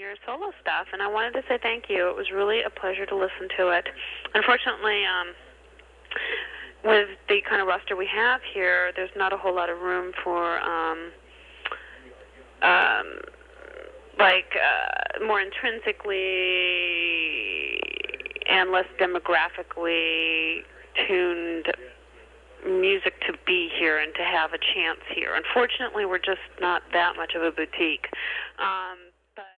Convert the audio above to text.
your solo stuff, and I wanted to say thank you. It was really a pleasure to listen to it. Unfortunately, with the kind of roster we have here, there's not a whole lot of room for more intrinsically and less demographically tuned music to be here and to have a chance here. Unfortunately, we're just not that much of a boutique.